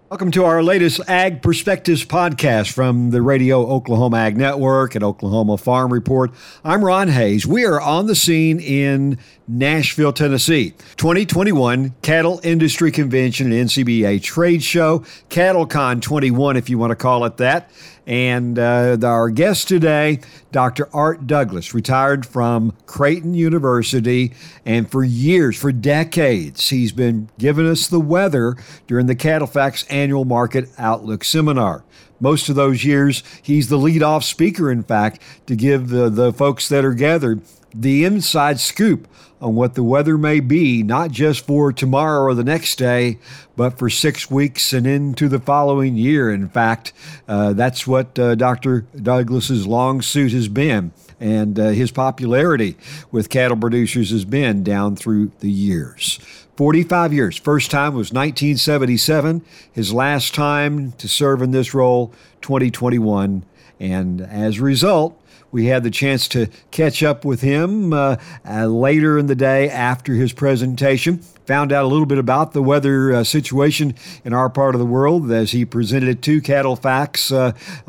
Welcome to our latest Ag Perspectives podcast from the Radio Oklahoma Ag Network and Oklahoma Farm Report. I'm Ron Hayes. We are on the scene in Nashville, Tennessee. 2021 Cattle Industry Convention and NCBA Trade Show, CattleCon 21 if you want to call it that. And our guest today, Dr. Art Douglas, retired from Creighton University, and for years, for decades, he's been giving us the weather during the CattleFax Annual Market Outlook Seminar. Most of those years, he's the lead-off speaker, in fact, to give the folks that are gathered the inside scoop on what the weather may be, not just for tomorrow or the next day, but for 6 weeks and into the following year. In fact, that's what Dr. Douglas's long suit has been, and his popularity with cattle producers has been down through the years. 45 years. First time was 1977. His last time to serve in this role, 2021. And as a result, we had the chance to catch up with him later in the day after his presentation. Found out a little bit about the weather situation in our part of the world as he presented it to CattleFax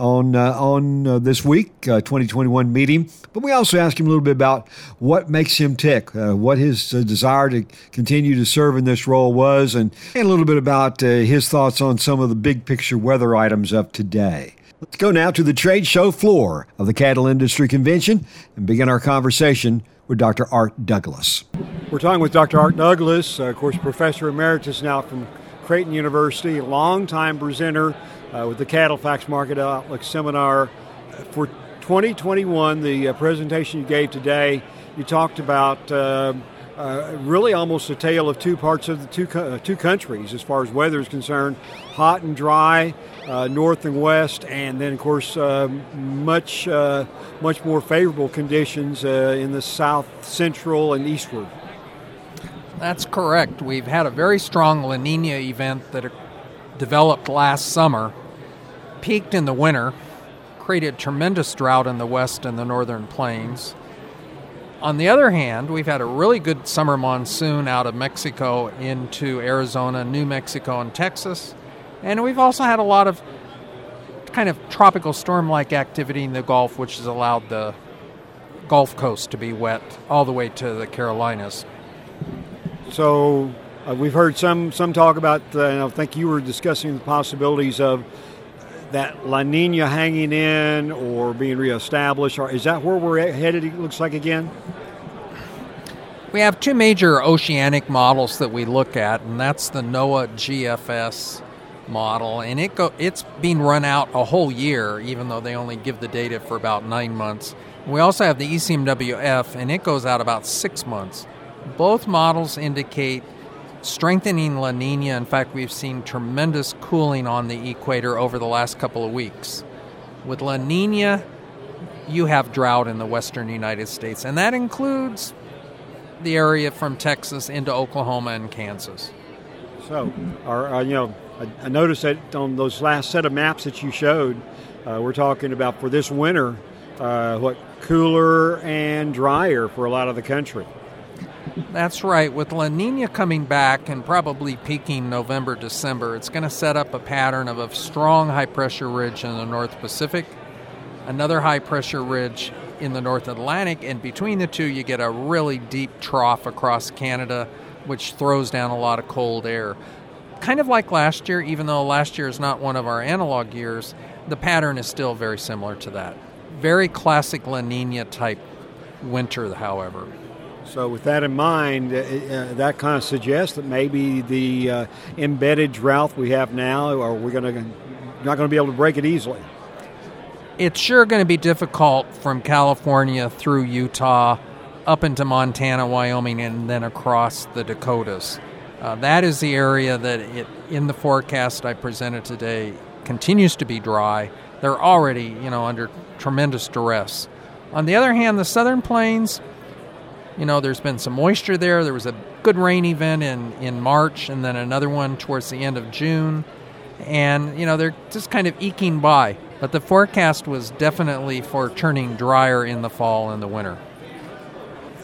on this week, 2021 meeting. But we also asked him a little bit about what makes him tick, what his desire to continue to serve in this role was, and a little bit about his thoughts on some of the big picture weather items of today. Let's go now to the trade show floor of the Cattle Industry Convention and begin our conversation with Dr. Art Douglas. We're talking with Dr. Art Douglas, of course, Professor Emeritus now from Creighton University, longtime presenter with the CattleFax Market Outlook Seminar. For 2021, the presentation you gave today, you talked about really almost a tale of two parts of the two countries as far as weather is concerned, hot and dry, north and west, and then, of course, much more favorable conditions in the south, central, and eastward. That's correct. We've had a very strong La Nina event that developed last summer, peaked in the winter, created tremendous drought in the west and the northern plains. On the other hand, we've had a really good summer monsoon out of Mexico into Arizona, New Mexico, and Texas. And we've also had a lot of kind of tropical storm-like activity in the Gulf, which has allowed the Gulf Coast to be wet all the way to the Carolinas. So we've heard some talk about, I think you were discussing the possibilities of that La Nina hanging in or being reestablished. Or is that where we're headed, it looks like, again? We have two major oceanic models that we look at, and that's the NOAA GFS model, and it's being run out a whole year, even though they only give the data for about 9 months. We also have the ECMWF, and it goes out about 6 months. Both models indicate strengthening La Nina. In fact, we've seen tremendous cooling on the equator over the last couple of weeks. With La Nina, you have drought in the western United States, and that includes the area from Texas into Oklahoma and Kansas. So, I noticed that on those last set of maps that you showed, we're talking about for this winter, cooler and drier for a lot of the country. That's right. With La Nina coming back and probably peaking November, December, it's going to set up a pattern of a strong high-pressure ridge in the North Pacific, another high-pressure ridge in the North Atlantic, and between the two you get a really deep trough across Canada, which throws down a lot of cold air. Kind of like last year, even though last year is not one of our analog years, the pattern is still very similar to that. Very classic La Nina type winter, however. So with that in mind, that kind of suggests that maybe the embedded drought we have now, are we not going to be able to break it easily? It's sure going to be difficult from California through Utah, up into Montana, Wyoming, and then across the Dakotas. That is the area that in the forecast I presented today continues to be dry. They're already, under tremendous duress. On the other hand, the southern plains, there's been some moisture there. There was a good rain event in March and then another one towards the end of June. And, they're just kind of eking by. But the forecast was definitely for turning drier in the fall and the winter.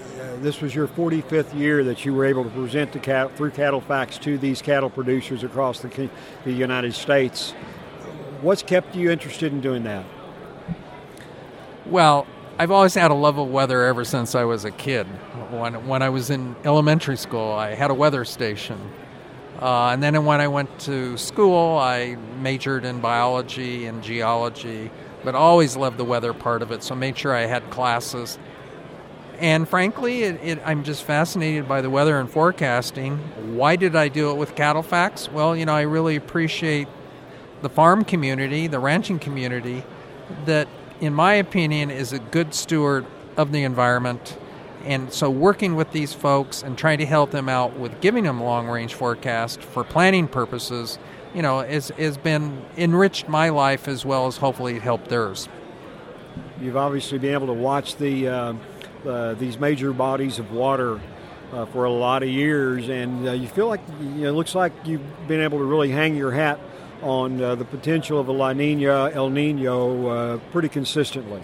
this was your 45th year that you were able to present through Cattle Facts to these cattle producers across the United States. What's kept you interested in doing that? Well, I've always had a love of weather ever since I was a kid. When I was in elementary school, I had a weather station. And then when I went to school, I majored in biology and geology, but always loved the weather part of it, so made sure I had classes. And frankly, I'm just fascinated by the weather and forecasting. Why did I do it with Cattle Facts? Well, I really appreciate the farm community, the ranching community, that, in my opinion, is a good steward of the environment. And so working with these folks and trying to help them out with giving them long-range forecast for planning purposes, has been enriched my life as well as hopefully helped theirs. You've obviously been able to watch these major bodies of water for a lot of years, and you feel like it looks like you've been able to really hang your hat on the potential of a La Nina, El Nino pretty consistently.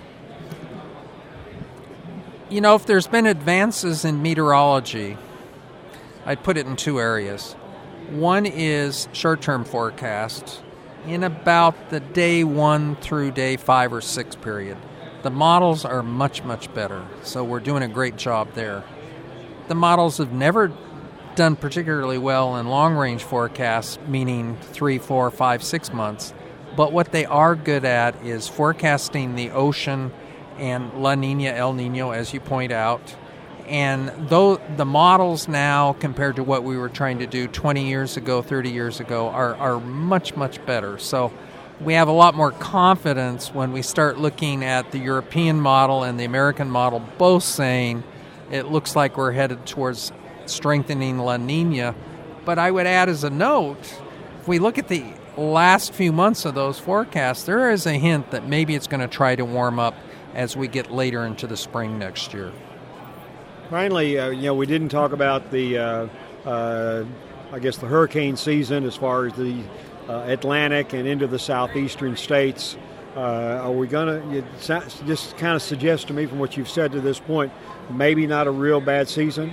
If there's been advances in meteorology, I'd put it in two areas. One is short-term forecast in about the day 1 through day 5 or 6 period. The models are much, much better, so we're doing a great job there. The models have never done particularly well in long-range forecasts, meaning 3, 4, 5, 6 months, but what they are good at is forecasting the ocean and La Nina, El Nino, as you point out. And though the models now, compared to what we were trying to do 20 years ago, 30 years ago, are much, much better. So we have a lot more confidence when we start looking at the European model and the American model, both saying it looks like we're headed towards strengthening La Nina. But I would add as a note, if we look at the last few months of those forecasts, there is a hint that maybe it's going to try to warm up as we get later into the spring next year. Finally, we didn't talk about the hurricane season as far as the Atlantic and into the southeastern states. Are we going to just kind of suggest to me from what you've said to this point, maybe not a real bad season?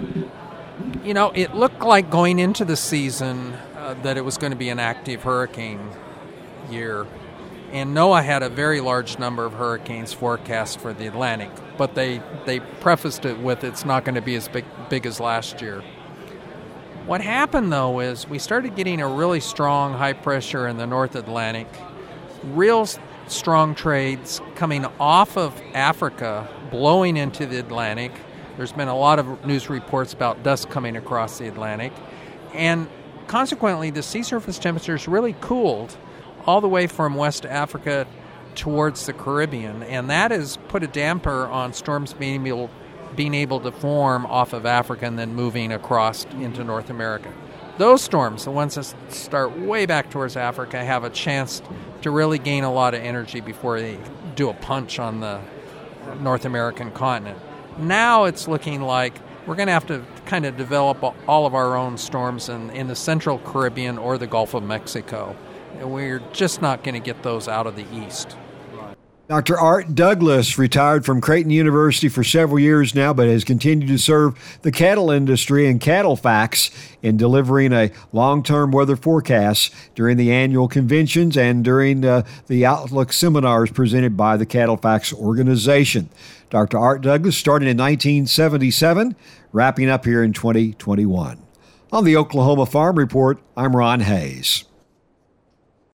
It looked like going into the season that it was going to be an active hurricane year. And NOAA had a very large number of hurricanes forecast for the Atlantic, but they prefaced it with it's not going to be as big as last year. What happened, though, is we started getting a really strong high pressure in the North Atlantic, real strong trades coming off of Africa, blowing into the Atlantic. There's been a lot of news reports about dust coming across the Atlantic, and consequently, the sea surface temperatures really cooled all the way from West Africa towards the Caribbean, and that has put a damper on storms being able to form off of Africa and then moving across into North America. Those storms, the ones that start way back towards Africa, have a chance to really gain a lot of energy before they do a punch on the North American continent. Now it's looking like we're going to have to kind of develop all of our own storms in the central Caribbean or the Gulf of Mexico. We're just not going to get those out of the east. Dr. Art Douglas retired from Creighton University for several years now, but has continued to serve the cattle industry and Cattle Facts in delivering a long-term weather forecast during the annual conventions and during the Outlook seminars presented by the Cattle Facts organization. Dr. Art Douglas started in 1977, wrapping up here in 2021. On the Oklahoma Farm Report, I'm Ron Hayes.